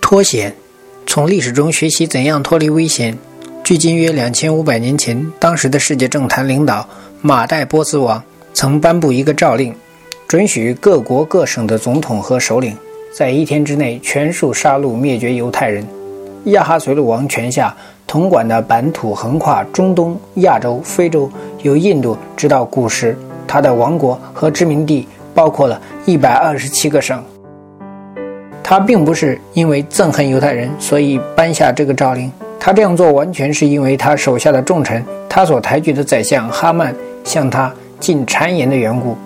脱险，从历史中学习怎样脱离危险。距今约2500年前，当时的世界政坛领导马代波斯王曾颁布一个诏令，准许各国各省的总统和首领在1天之内全数杀戮灭绝犹太人。亚哈随鲁王权下统管的版图横跨中东、亚洲、非洲，由印度直到古时，他的王国和殖民地包括了127个省。他并不是因为憎恨犹太人所以颁下这个诏令，他这样做完全是因为他手下的重臣，他所抬举的宰相哈曼向他进谗言的缘故。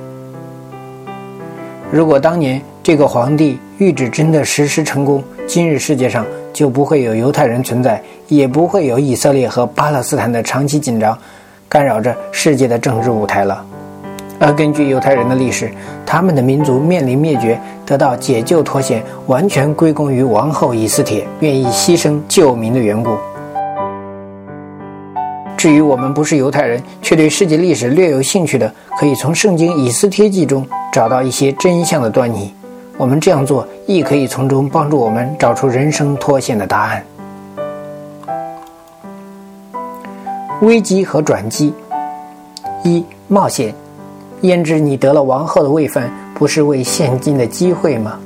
如果当年这个皇帝谕旨真的实施成功，今日世界上就不会有犹太人存在，也不会有以色列和巴勒斯坦的长期紧张干扰着世界的政治舞台了。而根据犹太人的历史，他们的民族面临灭绝得到解救脱险，完全归功于王后以斯帖愿意牺牲救民的缘故。至于我们不是犹太人却对世界历史略有兴趣的，可以从圣经以斯帖记中找到一些真相的端倪。我们这样做亦可以从中帮助我们找出人生脱险的答案。危机和转机。一、冒险。焉知你得了王后的位分，不是为现今的机会吗？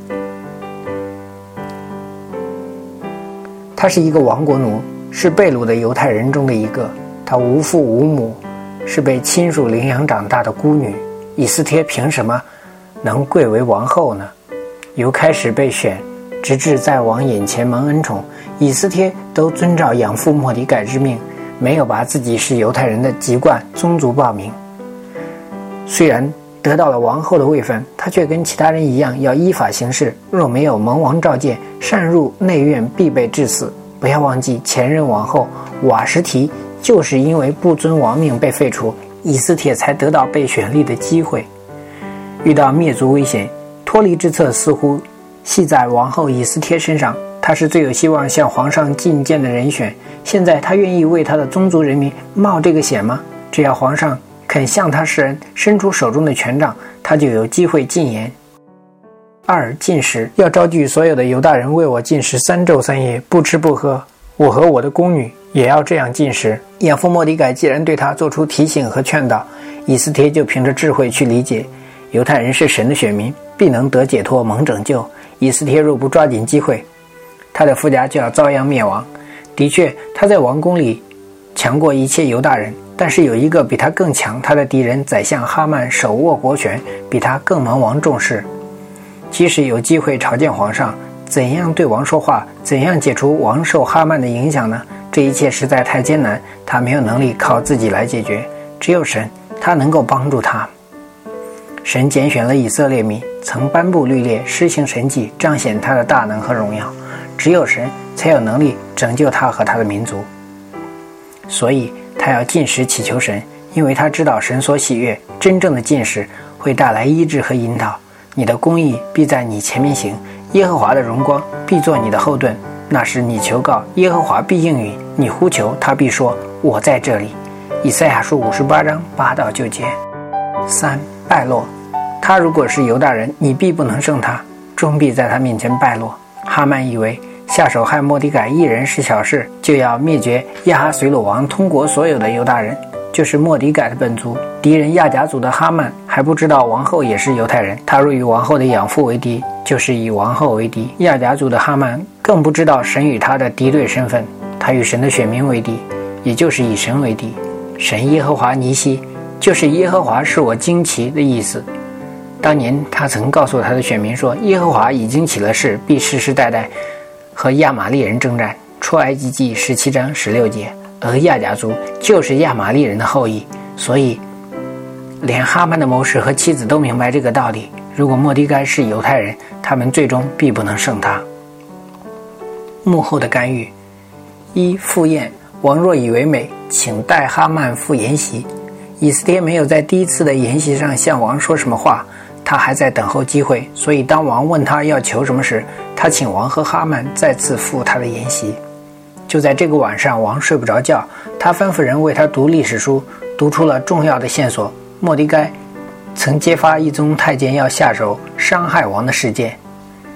他是一个亡国奴，是被掳的犹太人中的一个，他无父无母，是被亲属领养长大的孤女。以斯帖凭什么能贵为王后呢？由开始被选直至在王眼前蒙恩宠，以斯帖都遵照养父末底改之命，没有把自己是犹太人的籍贯宗族报名。虽然得到了王后的位分，他却跟其他人一样要依法行事，若没有蒙王召见，擅入内院必被致死。不要忘记前任王后瓦什提就是因为不遵王命被废除，以斯帖才得到被选立的机会。遇到灭族危险，脱离之策似乎系在王后以斯帖身上，她是最有希望向皇上进谏的人选。现在她愿意为她的宗族人民冒这个险吗？只要皇上肯向他施恩，伸出手中的权杖，他就有机会进言。二、禁食，要招聚所有的犹大人为我禁食3昼3夜，不吃不喝。我和我的宫女也要这样禁食。养父末底改既然对他做出提醒和劝导，以斯帖就凭着智慧去理解，犹太人是神的选民，必能得解脱蒙拯救。以斯帖若不抓紧机会，他的夫家就要遭殃灭亡。的确，他在王宫里强过一切犹大人，但是有一个比他更强，他的敌人宰相哈曼手握国权，比他更蒙王重视。即使有机会朝见皇上，怎样对王说话，怎样解除王受哈曼的影响呢？这一切实在太艰难，他没有能力靠自己来解决，只有神，他能够帮助他。神拣选了以色列民，曾颁布律例，施行神迹，彰显他的大能和荣耀。只有神才有能力拯救他和他的民族。所以他要禁食祈求神，因为他知道神所喜悦，真正的禁食会带来医治和引导。你的公义必在你前面行，耶和华的荣光必做你的后盾。那时你求告，耶和华必应允；你呼求，他必说我在这里。以赛亚书58章8到9节。三、败落。他如果是犹大人，你必不能胜他，终必在他面前败落。哈曼以为下手害末底改一人是小事，就要灭绝亚哈随鲁王通国所有的犹大人，就是末底改的本族。敌人亚甲族的哈曼还不知道王后也是犹太人，他若与王后的养父为敌，就是以王后为敌。亚甲族的哈曼更不知道神与他的敌对身份，他与神的选民为敌，也就是以神为敌。神耶和华尼西，就是耶和华是我旌旗的意思。当年他曾告诉他的选民说，耶和华已经起了誓，必世世代代和亚玛力人征战。出埃及记17章16节。而亚甲族就是亚玛力人的后裔，所以连哈曼的谋士和妻子都明白这个道理。如果末底改是犹太人，他们最终必不能胜他。幕后的干预。一、赴宴。王若以为美，请代哈曼赴筵席。以斯帖没有在第一次的筵席上向王说什么话，他还在等候机会，所以当王问他要求什么时，他请王和哈曼再次赴他的筵席。就在这个晚上，王睡不着觉，他吩咐人为他读历史书，读出了重要的线索。末底改曾揭发一宗太监要下手伤害王的事件。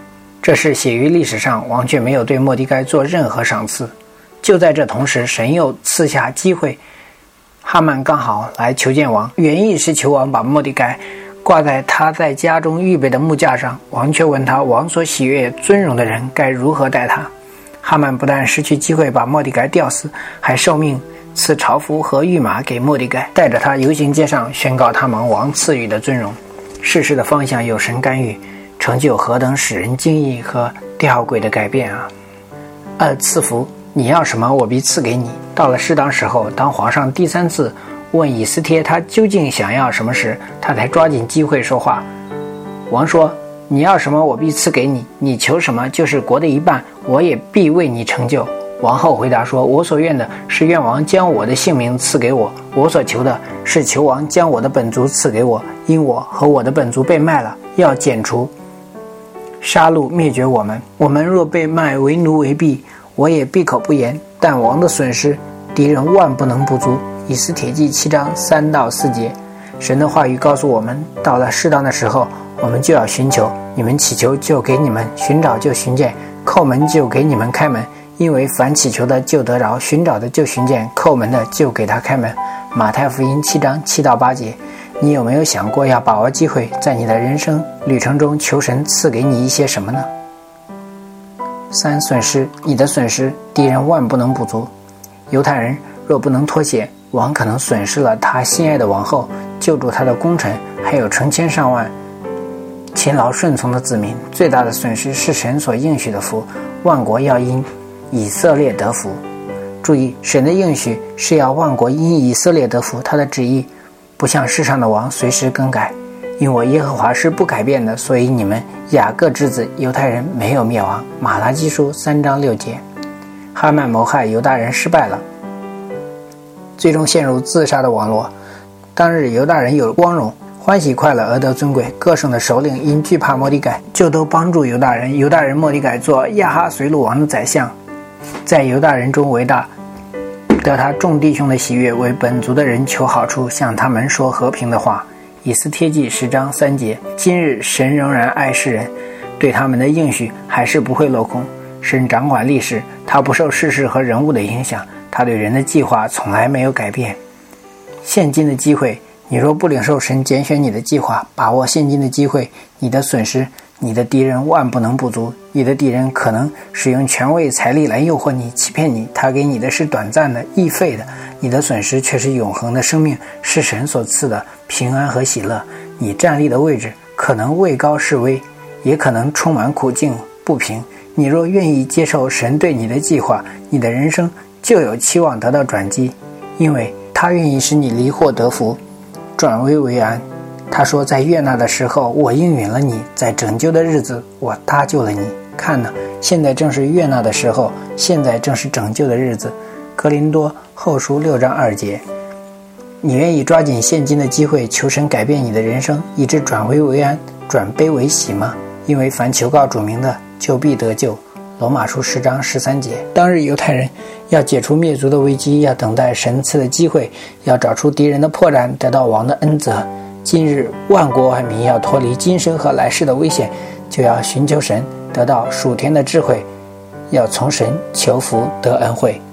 这事写于历史上，王却没有对末底改做任何赏赐。就在这同时，神又赐下机会，哈曼刚好来求见王，原意是求王把末底改挂在他在家中预备的木架上。王却问他，王所喜悦尊荣的人该如何待他。哈曼不但失去机会把末底改吊死，还受命赐朝服和御马给末底改，带着他游行街上，宣告他蒙王赐予的尊荣。世事的方向有神干预，成就何等使人惊异和吊诡的改变啊！赐福，你要什么，我必赐给你。到了适当时候，当皇上第3次问以斯帖他究竟想要什么时，他才抓紧机会说话。王说，你要什么，我必赐给你，你求什么，就是国的一半，我也必为你成就。王后回答说，我所愿的是愿王将我的性命赐给我，我所求的是求王将我的本族赐给我，因我和我的本族被卖了，要剪除杀戮灭绝我们。我们若被卖为奴为婢，我也闭口不言。但王的损失，敌人万不能不足。以斯帖记7章3到4节。神的话语告诉我们，到了适当的时候，我们就要寻求，你们祈求就给你们，寻找就寻见，叩门就给你们开门。因为凡祈求的就得着，寻找的就寻见，叩门的就给他开门。马太福音7章7到8节。你有没有想过要把握机会，在你的人生旅程中求神赐给你一些什么呢？3. 损失，你的损失，敌人万不能补足。犹太人若不能脱险，王可能损失了他心爱的王后，救助他的功臣，还有成千上万勤劳顺从的子民。最大的损失是神所应许的福，万国要因以色列得福。注意，神的应许是要万国因以色列得福，他的旨意不像世上的王随时更改。因我耶和华是不改变的，所以你们雅各之子犹太人没有灭亡。马拉基书3章6节。哈曼谋害犹大人失败了，最终陷入自杀的网络。当日犹大人有光荣，欢喜快乐而得尊贵，各省的首领因惧怕末底改，就都帮助犹大人。犹大人末底改做亚哈随鲁王的宰相，在犹大人中为大，得他众弟兄的喜悦，为本族的人求好处，向他们说和平的话。以斯帖记10章3节。今日神仍然爱世人，对他们的应许还是不会落空。神掌管历史，他不受世事和人物的影响，他对人的计划从来没有改变。现今的机会，你若不领受神拣选你的计划，把握现今的机会，你的损失，你的敌人万不能补足。你的敌人可能使用权位财力来诱惑你，欺骗你，他给你的是短暂的易废的，你的损失却是永恒的生命，是神所赐的平安和喜乐。你站立的位置可能位高势微，也可能充满苦境不平。你若愿意接受神对你的计划，你的人生就有期望得到转机，因为他愿意使你离祸得福，转危为安。他说，在悦纳的时候我应允了你，在拯救的日子我搭救了你。看呢，现在正是悦纳的时候，现在正是拯救的日子。哥林多后书6章2节。你愿意抓紧现今的机会，求神改变你的人生，以致转危为安，转悲为喜吗？因为凡求告主名的，就必得救。罗马书10章13节。当日犹太人要解除灭族的危机，要等待神赐的机会，要找出敌人的破绽，得到王的恩泽。今日万国万民要脱离今生和来世的危险，就要寻求神，得到属天的智慧，要从神求福得恩惠。